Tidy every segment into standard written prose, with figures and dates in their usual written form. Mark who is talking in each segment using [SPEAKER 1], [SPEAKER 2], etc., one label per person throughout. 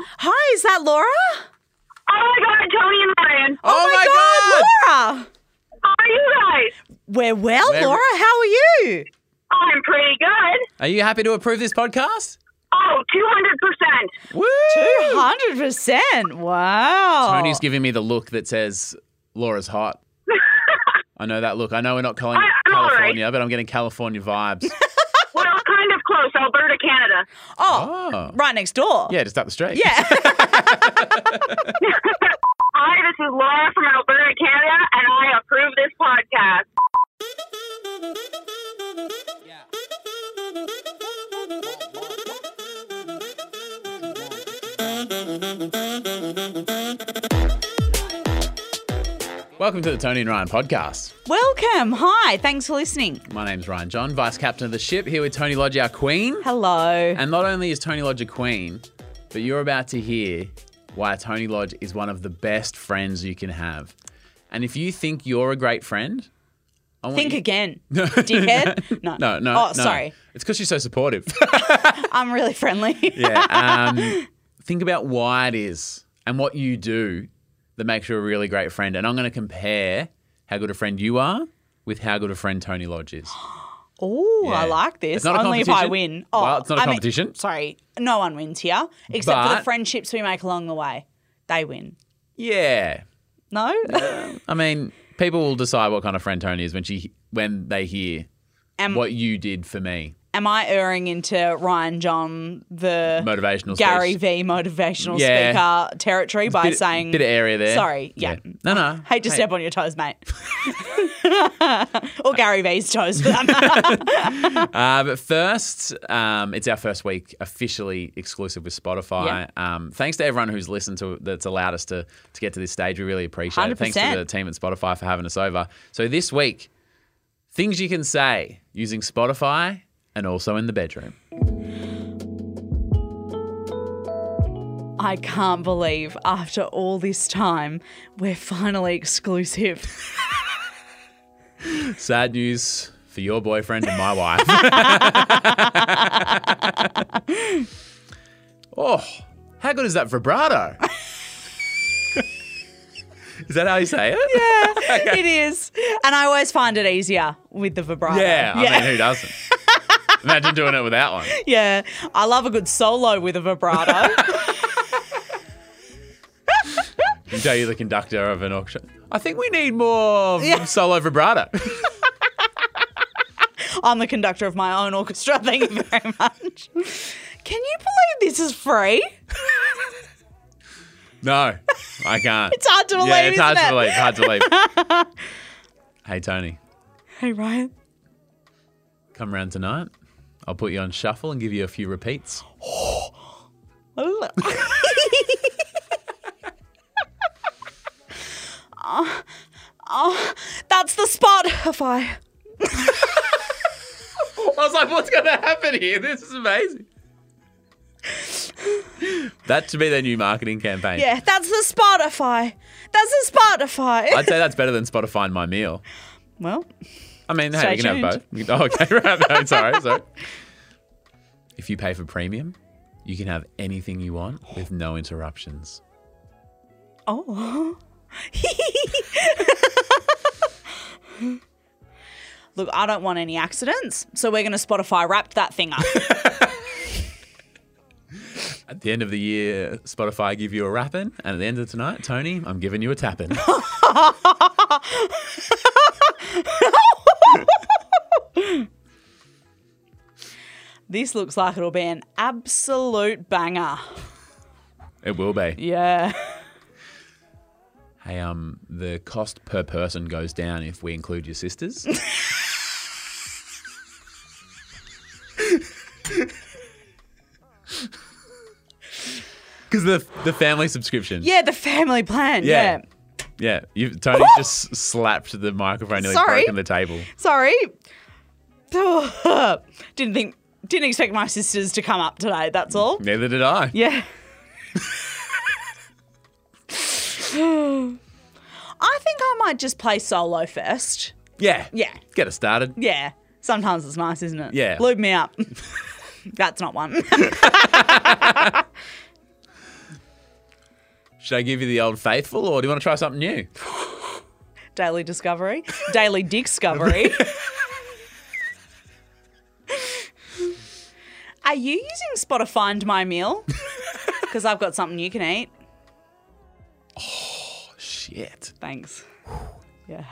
[SPEAKER 1] Hi, is that Laura?
[SPEAKER 2] Oh my God, Tony and Ryan.
[SPEAKER 1] Oh my God, Laura!
[SPEAKER 2] How are you guys?
[SPEAKER 1] We're well, Laura. How are you?
[SPEAKER 2] I'm pretty good.
[SPEAKER 3] Are you happy to approve this podcast?
[SPEAKER 2] Oh, 200%.
[SPEAKER 3] Woo!
[SPEAKER 1] 200%. Wow.
[SPEAKER 3] Tony's giving me the look that says Laura's hot. I know that look. I know we're not calling
[SPEAKER 2] I'm
[SPEAKER 3] California,
[SPEAKER 2] all right.
[SPEAKER 3] but I'm getting California vibes.
[SPEAKER 2] Well, kind of close. Alberta, Canada.
[SPEAKER 3] Oh.
[SPEAKER 1] Right next door.
[SPEAKER 3] Yeah, just up the street.
[SPEAKER 1] Yeah.
[SPEAKER 2] Hi, this is Laura from Alberta, Canada, and I approve this podcast.
[SPEAKER 3] Welcome to the Tony and Ryan podcast.
[SPEAKER 1] Welcome. Hi. Thanks for listening.
[SPEAKER 3] My name's Ryan John, Vice Captain of the ship, here with Tony Lodge, our Queen.
[SPEAKER 1] Hello.
[SPEAKER 3] And not only is Tony Lodge a queen, but you're about to hear why Tony Lodge is one of the best friends you can have. And if you think you're a great friend, I want
[SPEAKER 1] Think
[SPEAKER 3] you...
[SPEAKER 1] again. Dickhead? No.
[SPEAKER 3] No.
[SPEAKER 1] Oh, sorry.
[SPEAKER 3] It's because you're so supportive.
[SPEAKER 1] I'm really friendly.
[SPEAKER 3] Yeah. Think about why it is and what you do that makes you a really great friend. And I'm going to compare how good a friend you are with how good a friend Tony Lodge is.
[SPEAKER 1] Oh,
[SPEAKER 3] Yeah.
[SPEAKER 1] I like this.
[SPEAKER 3] It's not a
[SPEAKER 1] Only if I
[SPEAKER 3] competition.
[SPEAKER 1] win. Oh,
[SPEAKER 3] Well, it's not a
[SPEAKER 1] I mean,
[SPEAKER 3] competition.
[SPEAKER 1] sorry. No one wins here except for the
[SPEAKER 3] But-
[SPEAKER 1] friendships we make along the way. They win.
[SPEAKER 3] Yeah.
[SPEAKER 1] No?
[SPEAKER 3] I mean, people will decide what kind of friend Tony is when they hear what you did for me.
[SPEAKER 1] Am I erring into Ryan John, the
[SPEAKER 3] Motivational
[SPEAKER 1] Gary
[SPEAKER 3] speech.
[SPEAKER 1] V motivational
[SPEAKER 3] Yeah.
[SPEAKER 1] speaker territory by
[SPEAKER 3] Bit-
[SPEAKER 1] saying...
[SPEAKER 3] bit of area there.
[SPEAKER 1] Sorry, yeah.
[SPEAKER 3] No.
[SPEAKER 1] Hate to
[SPEAKER 3] Hey.
[SPEAKER 1] step on your toes, mate. Or Gary V's toes for that matter.
[SPEAKER 3] But first, it's our first week officially exclusive with Spotify. Thanks to everyone who's listened to that's allowed us to get to this stage. We really appreciate it. Thanks to
[SPEAKER 1] 100%.
[SPEAKER 3] the team at Spotify for having us over. So this week, things you can say using Spotify and also in the bedroom.
[SPEAKER 1] I can't believe after all this time, we're finally exclusive.
[SPEAKER 3] Sad news for your boyfriend and my wife. Oh, how good is that vibrato? Is that how you say it?
[SPEAKER 1] Yeah, it is. And I always find it easier with the vibrato.
[SPEAKER 3] Yeah, I mean, who doesn't? Imagine doing it without one.
[SPEAKER 1] Yeah, I love a good solo with a vibrato.
[SPEAKER 3] You tell you the conductor of an auction. I think we need more solo vibrato.
[SPEAKER 1] I'm the conductor of my own orchestra. Thank you very much. Can you believe this is free?
[SPEAKER 3] No, I can't.
[SPEAKER 1] It's hard to believe,
[SPEAKER 3] Yeah, it's hard
[SPEAKER 1] isn't
[SPEAKER 3] to
[SPEAKER 1] it?
[SPEAKER 3] believe. Hard to believe. Hey, Tony,
[SPEAKER 1] Hey, Ryan.
[SPEAKER 3] come round tonight. I'll put you on shuffle and give you a few repeats.
[SPEAKER 1] That's the Spotify.
[SPEAKER 3] I was like, what's going to happen here? This is amazing. That should be their new marketing campaign.
[SPEAKER 1] Yeah, that's the Spotify. That's the Spotify.
[SPEAKER 3] I'd say that's better than Spotify and My Meal.
[SPEAKER 1] Well,
[SPEAKER 3] I mean,
[SPEAKER 1] Stay
[SPEAKER 3] hey, you can have
[SPEAKER 1] tuned.
[SPEAKER 3] both. You can- Oh, okay, right. No, sorry. If you pay for premium, you can have anything you want with no interruptions.
[SPEAKER 1] oh. Look, I don't want any accidents, so we're going to Spotify wrap that thing up.
[SPEAKER 3] At the end of the year, Spotify give you a rapping, and at the end of tonight, Tony, I'm giving you a tapping.
[SPEAKER 1] This looks like it'll be an absolute banger.
[SPEAKER 3] It will be.
[SPEAKER 1] Yeah.
[SPEAKER 3] Hey, the cost per person goes down if we include your sisters. Because the family subscription.
[SPEAKER 1] Yeah, the family plan. Yeah.
[SPEAKER 3] Yeah. Tony just slapped the microphone, nearly
[SPEAKER 1] Sorry.
[SPEAKER 3] broken the table.
[SPEAKER 1] Sorry. Didn't expect my sisters to come up today, that's all.
[SPEAKER 3] Neither did I.
[SPEAKER 1] Yeah. I think I might just play solo first.
[SPEAKER 3] Yeah.
[SPEAKER 1] Yeah.
[SPEAKER 3] Get it started.
[SPEAKER 1] Yeah. Sometimes it's nice, isn't it?
[SPEAKER 3] Yeah.
[SPEAKER 1] Lube me up. That's not one.
[SPEAKER 3] Should I give you the old faithful, or do you want to try something new?
[SPEAKER 1] Daily Discovery. Daily Discovery. Are you using Spotify Find My Meal? Because I've got something you can eat.
[SPEAKER 3] Shit.
[SPEAKER 1] Thanks. Yeah.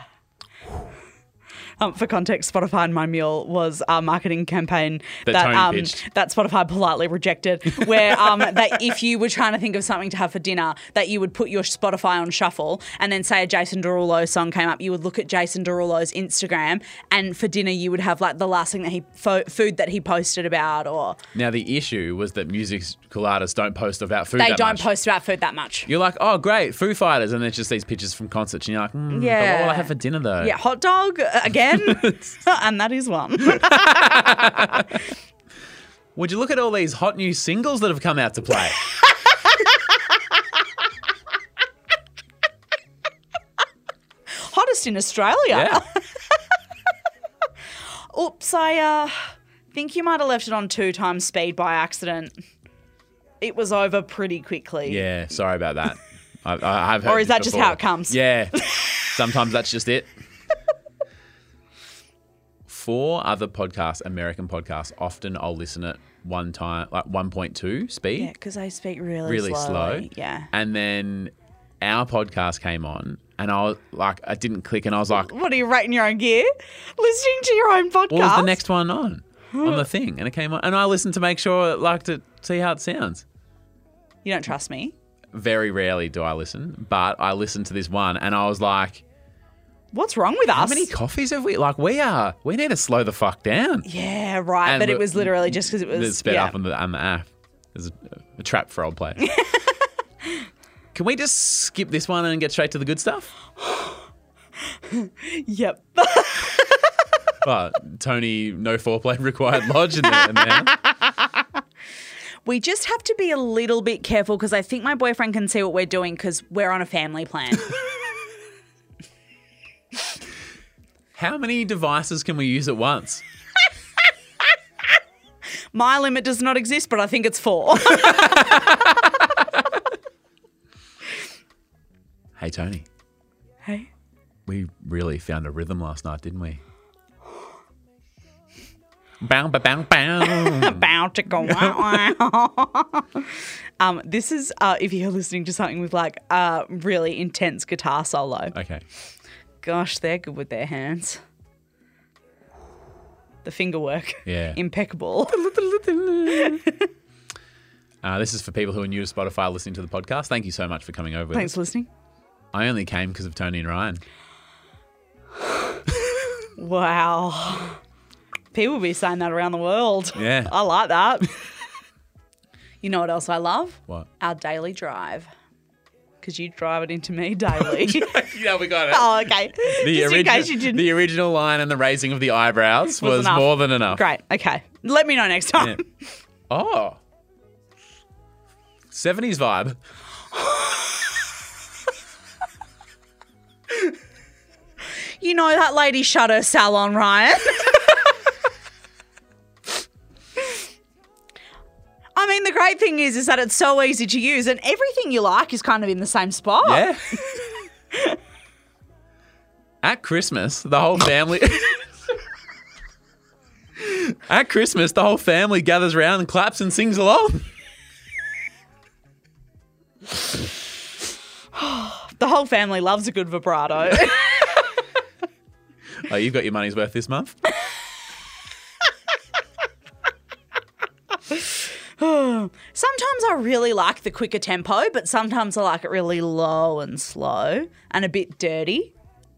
[SPEAKER 1] For context, Spotify Find My Meal was our marketing campaign
[SPEAKER 3] Tony pitched.
[SPEAKER 1] that Spotify politely rejected, where that if you were trying to think of something to have for dinner, that you would put your Spotify on shuffle, and then say a Jason Derulo song came up, you would look at Jason Derulo's Instagram, and for dinner you would have like the last thing that food that he posted about, or
[SPEAKER 3] Now, the issue was that musical artists don't post about food
[SPEAKER 1] they
[SPEAKER 3] that
[SPEAKER 1] don't
[SPEAKER 3] much.
[SPEAKER 1] post about food that much.
[SPEAKER 3] You're like, oh, great, Foo Fighters, and it's just these pictures from concerts, and you're like, but
[SPEAKER 1] Yeah.
[SPEAKER 3] what will I have for dinner, though?
[SPEAKER 1] Yeah, hot dog again, and that is one.
[SPEAKER 3] Would you look at all these hot new singles that have come out to play?
[SPEAKER 1] Hottest in Australia.
[SPEAKER 3] Yeah.
[SPEAKER 1] Oops, I think you might have left it on 2 times speed by accident. It was over pretty quickly.
[SPEAKER 3] Yeah, sorry about that. I've heard
[SPEAKER 1] Or is
[SPEAKER 3] this
[SPEAKER 1] that just
[SPEAKER 3] before.
[SPEAKER 1] how it comes?
[SPEAKER 3] Yeah. Sometimes that's just it. 4 other podcasts, American podcasts, often I'll listen at one time, like 1.2 speed.
[SPEAKER 1] Yeah, because I speak really
[SPEAKER 3] Really slow.
[SPEAKER 1] slowly. Yeah.
[SPEAKER 3] And then our podcast came on, and I was like, I didn't click, and I was like,
[SPEAKER 1] What are you rating your own gear? Listening to your own podcast?
[SPEAKER 3] what was the next one on the thing? And it came on, and I listened to make sure, like, to see how it sounds.
[SPEAKER 1] You don't trust me?
[SPEAKER 3] Very rarely do I listen, but I listened to this one, and I was like,
[SPEAKER 1] What's wrong with us?
[SPEAKER 3] how many coffees have we? Like, we need to slow the fuck down.
[SPEAKER 1] Yeah, right.
[SPEAKER 3] And
[SPEAKER 1] but it
[SPEAKER 3] the-
[SPEAKER 1] was literally just because it was...
[SPEAKER 3] It's sped
[SPEAKER 1] yeah.
[SPEAKER 3] up on the app. There's a trap for old players. Can we just skip this one and get straight to the good stuff?
[SPEAKER 1] Yep.
[SPEAKER 3] Tony, no foreplay required lodge in the
[SPEAKER 1] We just have to be a little bit careful because I think my boyfriend can see what we're doing because we're on a family plan.
[SPEAKER 3] How many devices can we use at once?
[SPEAKER 1] My limit does not exist, but I think it's 4.
[SPEAKER 3] Hey, Tony,
[SPEAKER 1] Hey?
[SPEAKER 3] we really found a rhythm last night, didn't we? Bow, ba, bow, bow.
[SPEAKER 1] Bow, chicka, wow, wow. This is if you're listening to something with like a really intense guitar solo.
[SPEAKER 3] Okay.
[SPEAKER 1] Gosh, they're good with their hands. The finger work.
[SPEAKER 3] Yeah.
[SPEAKER 1] Impeccable.
[SPEAKER 3] This is for people who are new to Spotify listening to the podcast. Thank you so much for coming over with
[SPEAKER 1] Thanks
[SPEAKER 3] us.
[SPEAKER 1] for listening.
[SPEAKER 3] I only came because of Tony and Ryan.
[SPEAKER 1] Wow. People be saying that around the world.
[SPEAKER 3] Yeah.
[SPEAKER 1] I like that. You know what else I love?
[SPEAKER 3] What?
[SPEAKER 1] Our daily drive. Because you drive it into me daily.
[SPEAKER 3] Yeah, we got it.
[SPEAKER 1] Oh, okay. Just in case you didn't.
[SPEAKER 3] The original line and the raising of the eyebrows was
[SPEAKER 1] enough.
[SPEAKER 3] more than enough.
[SPEAKER 1] Great. Okay. Let me know next time.
[SPEAKER 3] Yeah. Oh. 70s vibe.
[SPEAKER 1] You know that lady shut her salon, Ryan. I mean, the great thing is that it's so easy to use and everything you like is kind of in the same spot.
[SPEAKER 3] Yeah. At Christmas, the whole family... At Christmas, the whole family gathers around and claps and sings along.
[SPEAKER 1] The whole family loves a good vibrato.
[SPEAKER 3] Oh, you've got your money's worth this month?
[SPEAKER 1] Sometimes I really like the quicker tempo, but sometimes I like it really low and slow and a bit dirty.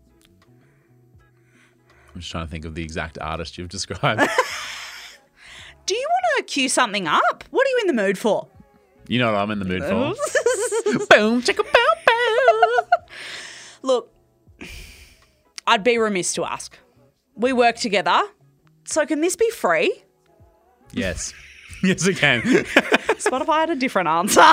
[SPEAKER 3] I'm just trying to think of the exact artist you've described.
[SPEAKER 1] Do you want to cue something up? What are you in the mood for?
[SPEAKER 3] You know what I'm in the mood for. Boom, chicka, bow, bow.
[SPEAKER 1] Look, I'd be remiss to ask. We work together, so can this be free?
[SPEAKER 3] Yes. Yes, it can.
[SPEAKER 1] Spotify had a different answer.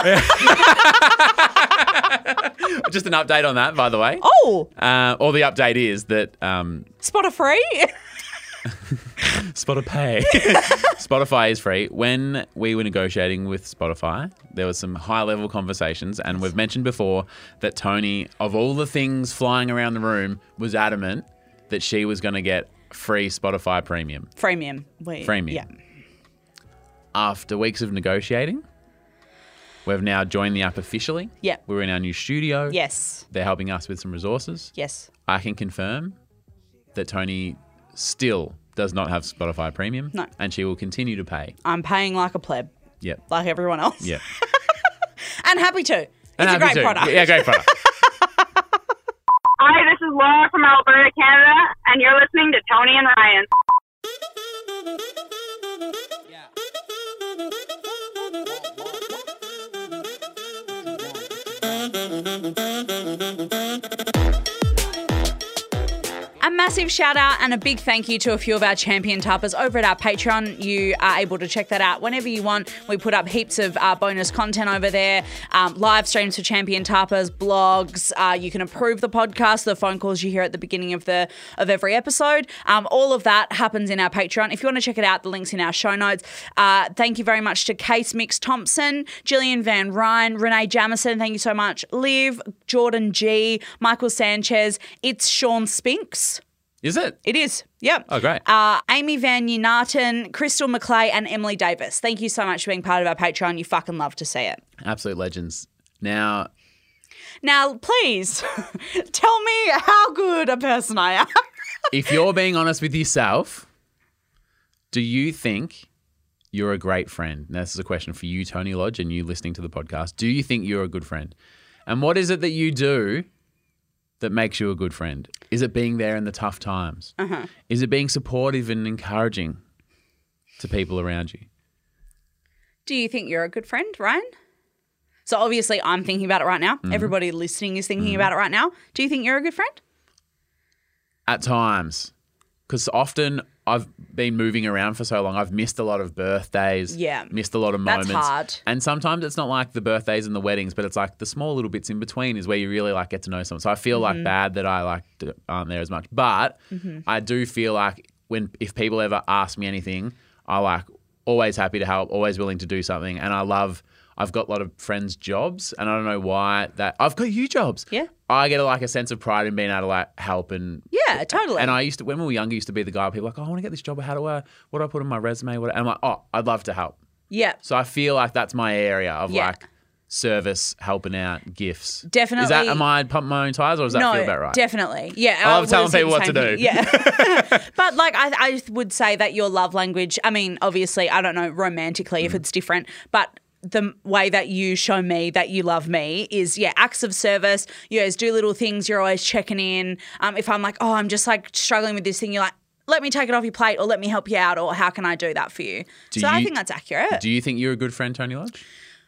[SPEAKER 3] Just an update on that, by the way.
[SPEAKER 1] Oh,
[SPEAKER 3] Or the update is that
[SPEAKER 1] Spotify free?
[SPEAKER 3] Spotify. Spotify is free. When we were negotiating with Spotify, there was some high-level conversations, and we've mentioned before that Tony, of all the things flying around the room, was adamant that she was going to get free Spotify Premium.
[SPEAKER 1] Freemium.
[SPEAKER 3] Freemium.
[SPEAKER 1] Yeah.
[SPEAKER 3] After weeks of negotiating, we've now joined the app officially.
[SPEAKER 1] Yeah.
[SPEAKER 3] We're in our new studio.
[SPEAKER 1] Yes.
[SPEAKER 3] They're helping us with some resources.
[SPEAKER 1] Yes.
[SPEAKER 3] I can confirm that Tony still does not have Spotify Premium.
[SPEAKER 1] No.
[SPEAKER 3] And she will continue to pay.
[SPEAKER 1] I'm paying like a pleb,
[SPEAKER 3] Yep.
[SPEAKER 1] like everyone else.
[SPEAKER 3] Yep.
[SPEAKER 1] And happy to. It's
[SPEAKER 3] And
[SPEAKER 1] a
[SPEAKER 3] happy
[SPEAKER 1] great
[SPEAKER 3] to.
[SPEAKER 1] product.
[SPEAKER 3] Yeah, great product.
[SPEAKER 2] Hi, this is Laura from Alberta, Canada, and you're listening to Tony and Ryan.
[SPEAKER 1] A massive shout out and a big thank you to a few of our champion tappers over at our Patreon. You are able to check that out whenever you want. We put up heaps of bonus content over there, live streams for champion tappers, blogs. You can approve the podcast, the phone calls you hear at the beginning of every episode. All of that happens in our Patreon. If you want to check it out, the link's in our show notes. Thank you very much to Case Mix Thompson, Gillian Van Ryn, Renee Jamison. Thank you so much. Liv, Jordan G, Michael Sanchez. It's Sean Spinks.
[SPEAKER 3] Is it?
[SPEAKER 1] It is. Yep.
[SPEAKER 3] Oh, great.
[SPEAKER 1] Amy Van Unarton, Crystal McClay, and Emily Davis. Thank you so much for being part of our Patreon. You fucking love to see it.
[SPEAKER 3] Absolute legends. Now,
[SPEAKER 1] please tell me how good a person I am.
[SPEAKER 3] if you're being honest with yourself, do you think you're a great friend? Now, this is a question for you, Tony Lodge, and you listening to the podcast. Do you think you're a good friend? And what is it that you do that makes you a good friend? Is it being there in the tough times?
[SPEAKER 1] Uh-huh.
[SPEAKER 3] Is it being supportive and encouraging to people around you?
[SPEAKER 1] Do you think you're a good friend, Ryan? So obviously I'm thinking about it right now.
[SPEAKER 3] Mm-hmm.
[SPEAKER 1] Everybody listening is thinking about it right now. Do you think you're a good friend?
[SPEAKER 3] At times. Because often I've been moving around for so long, I've missed a lot of birthdays, missed a lot of moments.
[SPEAKER 1] That's hard.
[SPEAKER 3] And sometimes it's not like the birthdays and the weddings, but it's like the small little bits in between is where you really like get to know someone. So I feel like bad that I aren't there as much. But I do feel like if people ever ask me anything, I always happy to help, always willing to do something. And I've got a lot of friends' jobs, and I don't know why that I've got you jobs.
[SPEAKER 1] Yeah.
[SPEAKER 3] I get a sense of pride in being able to help and
[SPEAKER 1] Yeah, totally.
[SPEAKER 3] And I used to, when we were younger, used to be the guy people like, oh, I want to get this job. What do I put in my resume? And I'm like, oh, I'd love to help.
[SPEAKER 1] Yeah.
[SPEAKER 3] So I feel like that's my area of service, helping out, gifts.
[SPEAKER 1] Definitely.
[SPEAKER 3] Am I pumping my own tires, or does that feel about right?
[SPEAKER 1] Definitely. Yeah.
[SPEAKER 3] I love telling people what to do.
[SPEAKER 1] Yeah. But I would say that your love language, I mean, obviously, I don't know romantically if it's different, but the way that you show me that you love me is, acts of service. You always do little things. You're always checking in. If I'm like, oh, I'm just struggling with this thing, you're like, let me take it off your plate, or let me help you out, or how can I do that for you? I think that's accurate.
[SPEAKER 3] Do you think you're a good friend, Tony Lodge?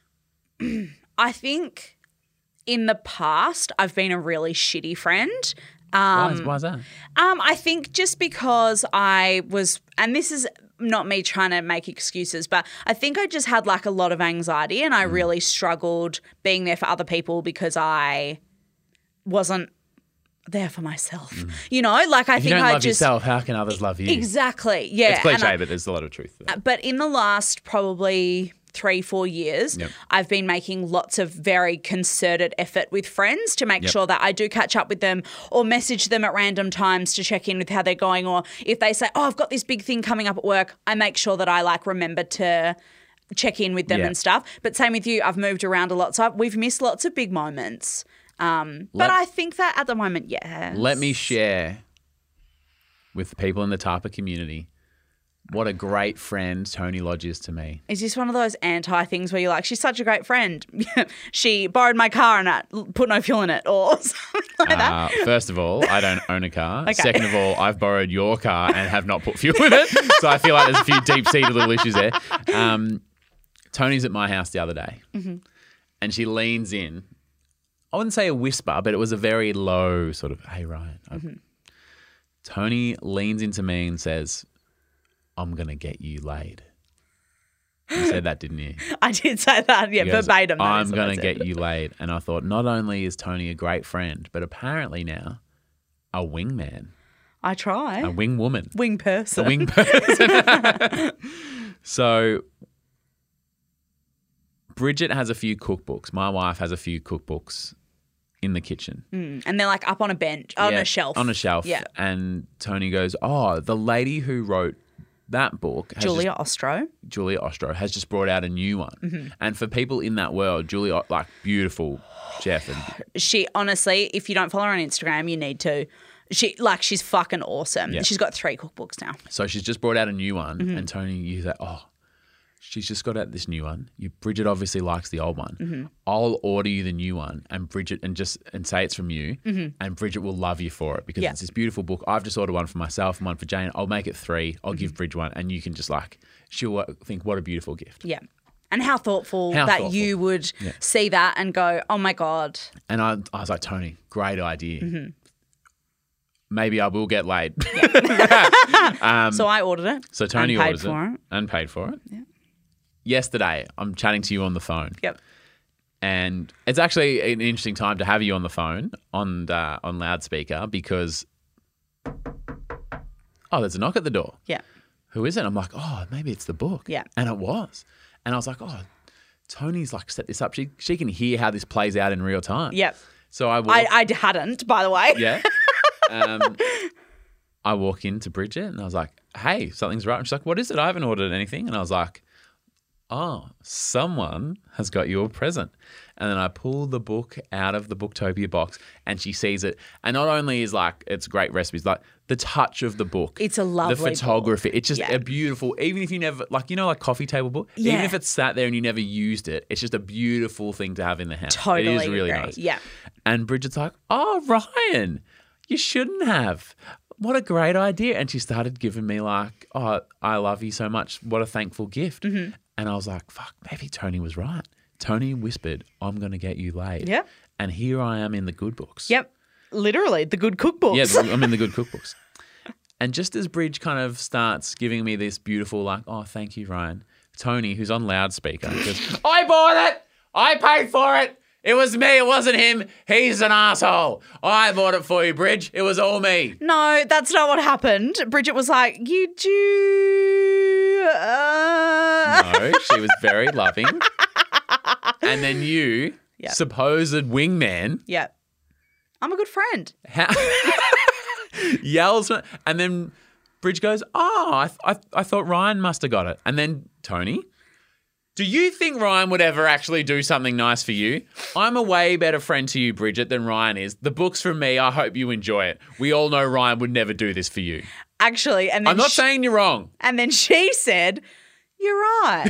[SPEAKER 1] I think in the past I've been a really shitty friend.
[SPEAKER 3] Why is that?
[SPEAKER 1] I think just because I was, and this is not me trying to make excuses, but I think I just had a lot of anxiety, and I really struggled being there for other people because I wasn't there for myself. You know, I
[SPEAKER 3] If
[SPEAKER 1] think
[SPEAKER 3] you don't
[SPEAKER 1] I
[SPEAKER 3] love
[SPEAKER 1] just
[SPEAKER 3] yourself, how can others love you?
[SPEAKER 1] Exactly. Yeah.
[SPEAKER 3] It's cliche, but there's a lot of truth to that.
[SPEAKER 1] But in the last probably 3-4 years, I've been making lots of very concerted effort with friends to make sure that I do catch up with them or message them at random times to check in with how they're going. Or if they say, oh, I've got this big thing coming up at work, I make sure that I remember to check in with them and stuff. But same with you, I've moved around a lot. So we've missed lots of big moments. But I think that at the moment, yes.
[SPEAKER 3] Let me share with the people in the Tarpa community what a great friend Tony Lodge is to me.
[SPEAKER 1] Is this one of those anti things where you're like, she's such a great friend? She borrowed my car and I put no fuel in it, or something like that?
[SPEAKER 3] First of all, I don't own a car.
[SPEAKER 1] Okay.
[SPEAKER 3] Second of all, I've borrowed your car and have not put fuel in it. So I feel like there's a few deep-seated little issues there. Tony's at my house the other day and she leans in. I wouldn't say a whisper, but it was a very low sort of, hey, Ryan. Tony leans into me and says, I'm going to get you laid. You said that, didn't you?
[SPEAKER 1] I did say that,
[SPEAKER 3] He goes,
[SPEAKER 1] verbatim.
[SPEAKER 3] I'm going to get you laid. And I thought, not only is Tony a great friend, but apparently now a wingman.
[SPEAKER 1] I try.
[SPEAKER 3] A wing woman.
[SPEAKER 1] Wing person.
[SPEAKER 3] A wing person. So Bridget has a few cookbooks. My wife has a few cookbooks in the kitchen.
[SPEAKER 1] And they're like up on a bench, on
[SPEAKER 3] Yeah,
[SPEAKER 1] a shelf.
[SPEAKER 3] On a shelf.
[SPEAKER 1] Yeah.
[SPEAKER 3] And Tony goes, oh, the lady who wrote that book,
[SPEAKER 1] Julia Ostro.
[SPEAKER 3] Julia Ostro, has just brought out a new one.
[SPEAKER 1] Mm-hmm.
[SPEAKER 3] And for people in that world, Julia, like, beautiful chef. And
[SPEAKER 1] She, honestly, if you don't follow her on Instagram, you need to. She's fucking awesome.
[SPEAKER 3] Yeah.
[SPEAKER 1] She's got 3 cookbooks now.
[SPEAKER 3] so she's just brought out a new one.
[SPEAKER 1] Mm-hmm.
[SPEAKER 3] And Tony, you say, oh, she's just got out this new one. Bridget obviously likes the old one.
[SPEAKER 1] Mm-hmm.
[SPEAKER 3] I'll order you the new one, and Bridget and say it's from you, and Bridget will love you for it because
[SPEAKER 1] Mm-hmm. Yeah.
[SPEAKER 3] it's this beautiful book. I've just ordered one for myself and one for Jane. I'll make it 3. I'll
[SPEAKER 1] Mm-hmm.
[SPEAKER 3] give Bridget one, and you can just she'll think what a beautiful gift.
[SPEAKER 1] Yeah. And how thoughtful
[SPEAKER 3] How
[SPEAKER 1] that
[SPEAKER 3] thoughtful.
[SPEAKER 1] you would
[SPEAKER 3] Yeah.
[SPEAKER 1] see that and go, oh my God.
[SPEAKER 3] And I was like, Tony, great idea.
[SPEAKER 1] Mm-hmm.
[SPEAKER 3] Maybe I will get laid.
[SPEAKER 1] So I ordered it.
[SPEAKER 3] So Tony
[SPEAKER 1] and paid
[SPEAKER 3] orders
[SPEAKER 1] for
[SPEAKER 3] it and paid for it. Yeah. Yesterday, I'm chatting to you on the phone.
[SPEAKER 1] Yep.
[SPEAKER 3] And it's actually an interesting time to have you on the phone on loudspeaker because, there's a knock at the door.
[SPEAKER 1] Yeah.
[SPEAKER 3] Who is it? I'm like, maybe it's the book.
[SPEAKER 1] Yeah.
[SPEAKER 3] And it was. And I was like, Tony's set this up. She can hear how this plays out in real time.
[SPEAKER 1] Yep.
[SPEAKER 3] So I walk,
[SPEAKER 1] I hadn't, by the way.
[SPEAKER 3] yeah. I walk into Bridget and I was like, hey, something's right. And she's like, what is it? I haven't ordered anything. And I was like, someone has got you a present. And then I pull the book out of the Booktopia box and she sees it. And not only is it's great recipes, the touch of the book.
[SPEAKER 1] It's a lovely
[SPEAKER 3] The photography.
[SPEAKER 1] book.
[SPEAKER 3] It's just
[SPEAKER 1] Yeah.
[SPEAKER 3] a beautiful, even if you never, coffee table book.
[SPEAKER 1] Yeah.
[SPEAKER 3] Even if it's sat there and you never used it, it's just a beautiful thing to have in the house.
[SPEAKER 1] Totally
[SPEAKER 3] It is really
[SPEAKER 1] agree.
[SPEAKER 3] nice.
[SPEAKER 1] Yeah.
[SPEAKER 3] And Bridget's like, Ryan, you shouldn't have. What a great idea. And she started giving me I love you so much. What a thankful gift. Mm-hmm. And I was like, fuck, maybe Tony was right. Tony whispered, I'm going to get you laid.
[SPEAKER 1] Yep.
[SPEAKER 3] And here I am in the good books.
[SPEAKER 1] Yep. Literally, the good cookbooks.
[SPEAKER 3] Yeah, I'm in the good cookbooks. And just as Bridge kind of starts giving me this beautiful, thank you, Ryan, Tony, who's on loudspeaker, goes, I bought it. I paid for it. It was me. It wasn't him. He's an asshole. I bought it for you, Bridge. It was all me.
[SPEAKER 1] No, that's not what happened. Bridget was like, you do.
[SPEAKER 3] No, she was very loving. And then you,
[SPEAKER 1] Yep.
[SPEAKER 3] supposed wingman,
[SPEAKER 1] Yeah. I'm a good friend.
[SPEAKER 3] yells, and then Bridge goes, I thought Ryan must have got it. And then Tony, do you think Ryan would ever actually do something nice for you? I'm a way better friend to you, Bridget, than Ryan is. The book's from me. I hope you enjoy it. We all know Ryan would never do this for you.
[SPEAKER 1] Actually, and then
[SPEAKER 3] I'm not saying you're wrong.
[SPEAKER 1] And then she said, you're right.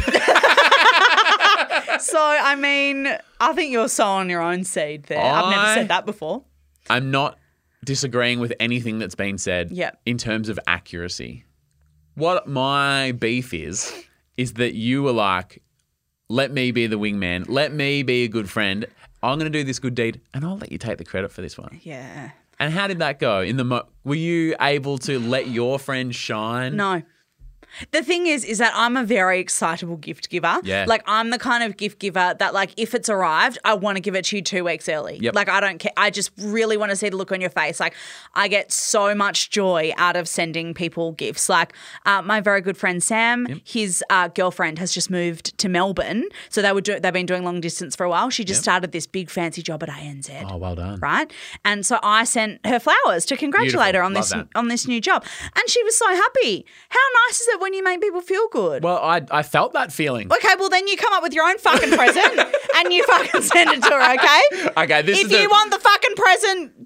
[SPEAKER 1] So, I mean, I think you're sowing your own seed there. I've never said that before.
[SPEAKER 3] I'm not disagreeing with anything that's been said
[SPEAKER 1] Yep.
[SPEAKER 3] in terms of accuracy. What my beef is that you were like, let me be the wingman. Let me be a good friend. I'm going to do this good deed and I'll let you take the credit for this one.
[SPEAKER 1] Yeah.
[SPEAKER 3] And how did that go? Were you able to let your friend shine?
[SPEAKER 1] No. The thing is that I'm a very excitable gift giver.
[SPEAKER 3] Yeah.
[SPEAKER 1] I'm the kind of gift giver that, if it's arrived, I want to give it to you 2 weeks early.
[SPEAKER 3] Yep.
[SPEAKER 1] I don't care. I just really want to see the look on your face. I get so much joy out of sending people gifts. My very good friend Sam, his girlfriend has just moved to Melbourne. So they've been doing long distance for a while. She just started this big fancy job at ANZ.
[SPEAKER 3] Oh, well done.
[SPEAKER 1] Right? And so I sent her flowers to congratulate her on
[SPEAKER 3] Love
[SPEAKER 1] this
[SPEAKER 3] that.
[SPEAKER 1] on this new job. And she was so happy. How nice is it when you make people feel good?
[SPEAKER 3] Well, I felt that feeling.
[SPEAKER 1] Okay, well then you come up with your own fucking present and you fucking send it to her, okay?
[SPEAKER 3] Okay,
[SPEAKER 1] If you want the fucking present,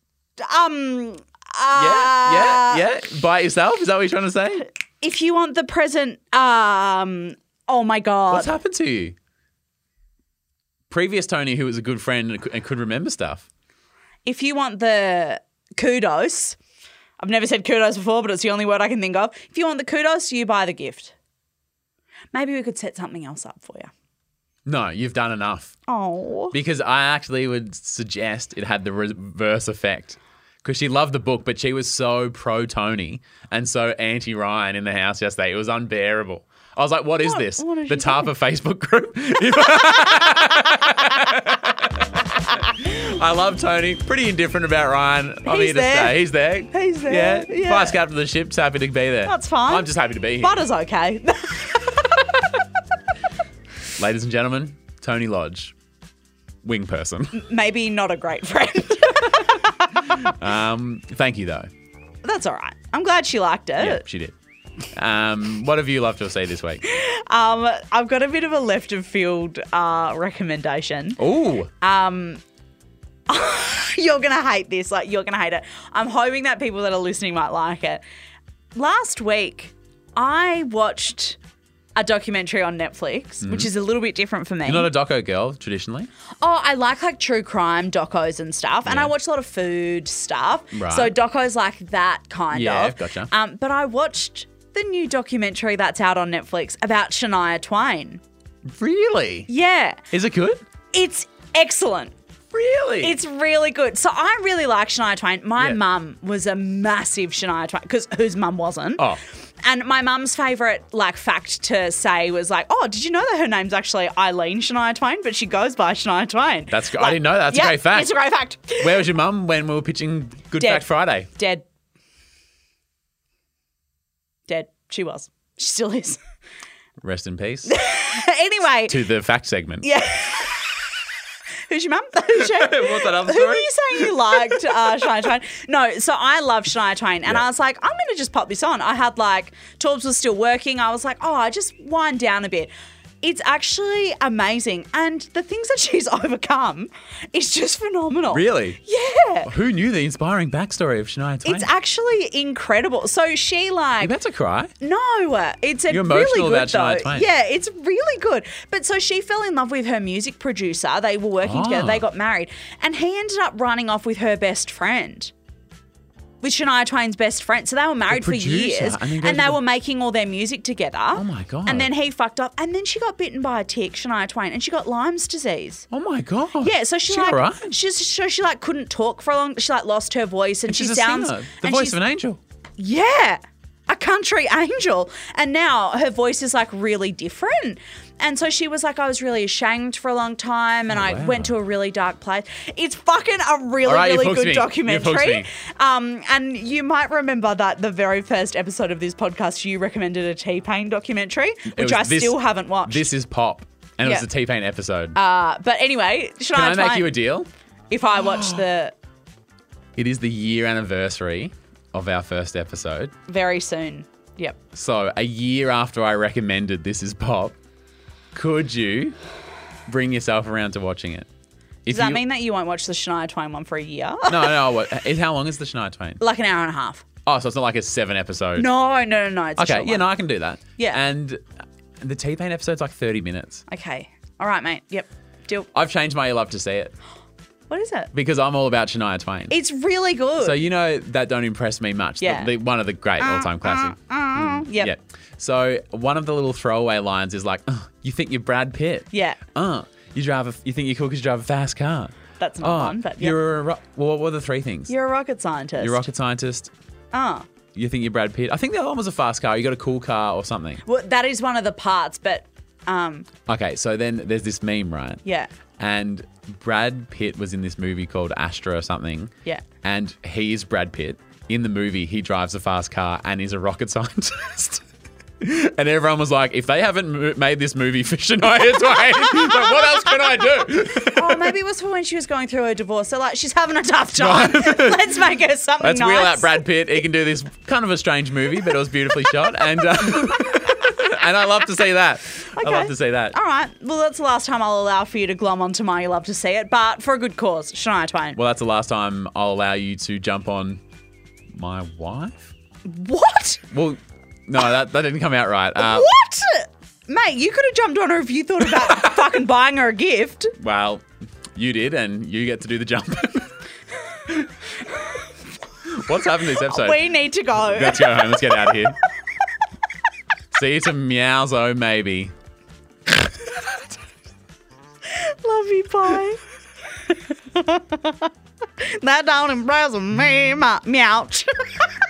[SPEAKER 3] Yeah. By yourself? Is that what you're trying to say?
[SPEAKER 1] if you want the present, oh my God.
[SPEAKER 3] What's happened to you? Previous Tony, who was a good friend and could remember stuff.
[SPEAKER 1] If you want the kudos, I've never said kudos before, but it's the only word I can think of. If you want the kudos, you buy the gift. Maybe we could set something else up for you.
[SPEAKER 3] No, you've done enough.
[SPEAKER 1] Oh.
[SPEAKER 3] Because I actually would suggest it had the reverse effect. Because she loved the book, but she was so pro-Tony and so anti-Ryan in the house yesterday. It was unbearable. I was like, what is this?
[SPEAKER 1] What did
[SPEAKER 3] The
[SPEAKER 1] she
[SPEAKER 3] Tarpa Facebook group? I love Tony. Pretty indifferent about Ryan. I'm here to stay. He's there.
[SPEAKER 1] He's there.
[SPEAKER 3] Yeah. Vice captain of the ship. Happy to be there.
[SPEAKER 1] That's fine.
[SPEAKER 3] I'm just happy to be here.
[SPEAKER 1] Butter's okay.
[SPEAKER 3] Ladies and gentlemen, Tony Lodge. Wing person.
[SPEAKER 1] Maybe not a great friend.
[SPEAKER 3] Thank you, though.
[SPEAKER 1] That's all right. I'm glad she liked it.
[SPEAKER 3] Yeah, she did. What have you loved to see this week?
[SPEAKER 1] I've got a bit of a left of field recommendation.
[SPEAKER 3] Ooh.
[SPEAKER 1] You're going to hate this. Like, you're going to hate it. I'm hoping that people that are listening might like it. Last week, I watched a documentary on Netflix, which is a little bit different for me.
[SPEAKER 3] You're not a doco girl, traditionally?
[SPEAKER 1] Oh, I like true crime docos and stuff. And I watch a lot of food stuff.
[SPEAKER 3] Right.
[SPEAKER 1] So docos like that kind of.
[SPEAKER 3] Yeah, gotcha.
[SPEAKER 1] But I watched the new documentary that's out on Netflix about Shania Twain.
[SPEAKER 3] Really?
[SPEAKER 1] Yeah.
[SPEAKER 3] Is it good?
[SPEAKER 1] It's excellent.
[SPEAKER 3] Really?
[SPEAKER 1] It's really good. So I really like Shania Twain. My
[SPEAKER 3] Yeah.
[SPEAKER 1] mum was a massive Shania Twain, because whose mum wasn't?
[SPEAKER 3] Oh.
[SPEAKER 1] And my mum's favourite fact to say was oh, did you know that her name's actually Eileen Shania Twain, but she goes by Shania Twain?
[SPEAKER 3] That's I didn't know that. That's a great fact.
[SPEAKER 1] It's a great fact.
[SPEAKER 3] Where was your mum when we were pitching Good
[SPEAKER 1] Dead.
[SPEAKER 3] Fact Friday?
[SPEAKER 1] Dead. She was. She still is.
[SPEAKER 3] Rest in peace.
[SPEAKER 1] Anyway.
[SPEAKER 3] To the fact segment.
[SPEAKER 1] Yeah. Who's your mum? Who's your...
[SPEAKER 3] What's that other
[SPEAKER 1] Who
[SPEAKER 3] story?
[SPEAKER 1] were you saying you liked Shania Twain? No, so I love Shania Twain, and I was like, I'm going to just pop this on. I had Torbs was still working. I was like, I just wind down a bit. It's actually amazing, and the things that she's overcome is just phenomenal.
[SPEAKER 3] Really?
[SPEAKER 1] Yeah.
[SPEAKER 3] Who knew the inspiring backstory of Shania Twain?
[SPEAKER 1] It's actually incredible. So she
[SPEAKER 3] You're about to cry.
[SPEAKER 1] No, it's a
[SPEAKER 3] You're
[SPEAKER 1] really
[SPEAKER 3] emotional
[SPEAKER 1] good
[SPEAKER 3] about Shania
[SPEAKER 1] though.
[SPEAKER 3] Twain.
[SPEAKER 1] Yeah, it's really good. But so she fell in love with her music producer. They were working together. They got married, and he ended up running off with her best friend. With Shania Twain's best friend. So they were married for
[SPEAKER 3] producer,
[SPEAKER 1] years,
[SPEAKER 3] and
[SPEAKER 1] they were making all their music together.
[SPEAKER 3] Oh my God.
[SPEAKER 1] And then he fucked up, and then she got bitten by a tick, Shania Twain, and she got Lyme's disease.
[SPEAKER 3] Oh my God.
[SPEAKER 1] Yeah, so she
[SPEAKER 3] all right?
[SPEAKER 1] she couldn't talk for a long. She lost her voice, and
[SPEAKER 3] She's
[SPEAKER 1] she
[SPEAKER 3] a
[SPEAKER 1] sounds
[SPEAKER 3] singer. The
[SPEAKER 1] and
[SPEAKER 3] voice
[SPEAKER 1] she's-
[SPEAKER 3] of an angel.
[SPEAKER 1] Yeah, a country angel. And now her voice is really different. And so she was I was really ashamed for a long time, and I went to a really dark place. It's fucking a really, really good documentary. And you might remember that the very first episode of this podcast, you recommended a T-Pain documentary, which I still haven't watched.
[SPEAKER 3] This is Pop, and it was
[SPEAKER 1] Yeah.
[SPEAKER 3] a T-Pain episode.
[SPEAKER 1] But anyway, Shania
[SPEAKER 3] Can I make
[SPEAKER 1] Twain,
[SPEAKER 3] you a deal?
[SPEAKER 1] if I watch the
[SPEAKER 3] It is the year anniversary of our first episode.
[SPEAKER 1] very soon. Yep.
[SPEAKER 3] So a year after I recommended This Is Pop, could you bring yourself around to watching it?
[SPEAKER 1] Does that mean that you won't watch the Shania Twain one for a year?
[SPEAKER 3] No. How long is the Shania Twain?
[SPEAKER 1] Like an hour and a half.
[SPEAKER 3] Oh, so it's not like a 7-episode.
[SPEAKER 1] No. It's a
[SPEAKER 3] Okay,
[SPEAKER 1] short
[SPEAKER 3] yeah,
[SPEAKER 1] one.
[SPEAKER 3] no, I can do that.
[SPEAKER 1] Yeah.
[SPEAKER 3] And the T-Pain episode's 30 minutes.
[SPEAKER 1] Okay. All right, mate. Yep. Deal.
[SPEAKER 3] I've changed my You Love to See It
[SPEAKER 1] What is it?
[SPEAKER 3] because I'm all about Shania Twain.
[SPEAKER 1] It's really good.
[SPEAKER 3] So that don't impress me much.
[SPEAKER 1] Yeah.
[SPEAKER 3] One of the great all-time classics.
[SPEAKER 1] Yep.
[SPEAKER 3] Yeah. So one of the little throwaway lines is you think you're Brad Pitt?
[SPEAKER 1] Yeah.
[SPEAKER 3] You think you're cool because you drive a fast car?
[SPEAKER 1] That's not one, but yep.
[SPEAKER 3] Well, what were the three things?
[SPEAKER 1] You're a rocket scientist.
[SPEAKER 3] You're a rocket scientist. You think you're Brad Pitt? I think the other one was a fast car. You got a cool car or something.
[SPEAKER 1] Well, that is one of the parts, but
[SPEAKER 3] Okay, so then there's this meme, right?
[SPEAKER 1] yeah.
[SPEAKER 3] And Brad Pitt was in this movie called Astra or something.
[SPEAKER 1] Yeah.
[SPEAKER 3] And he is Brad Pitt. In the movie, he drives a fast car and is a rocket scientist. And everyone was like, if they haven't made this movie for Shania Twain, what else can I do?
[SPEAKER 1] Oh, maybe it was for when she was going through her divorce. So she's having a tough time. Let's make her something
[SPEAKER 3] Let's
[SPEAKER 1] nice.
[SPEAKER 3] reel out Brad Pitt. He can do this kind of a strange movie, but it was beautifully shot. And and I love to see that.
[SPEAKER 1] Okay.
[SPEAKER 3] I love to see that.
[SPEAKER 1] All right. Well, that's the last time I'll allow for you to glom onto my You Love to See It, but for a good cause. Shania Twain.
[SPEAKER 3] Well, that's the last time I'll allow you to jump on my wife.
[SPEAKER 1] What?
[SPEAKER 3] Well, no, that didn't come out right.
[SPEAKER 1] What? Mate, you could have jumped on her if you thought about fucking buying her a gift.
[SPEAKER 3] Well, you did, and you get to do the jump. What's happened this episode?
[SPEAKER 1] We need to go.
[SPEAKER 3] Let's go home. Let's get out of here. See you some meowso, maybe.
[SPEAKER 1] Love you, bye. That don't impress me, meow.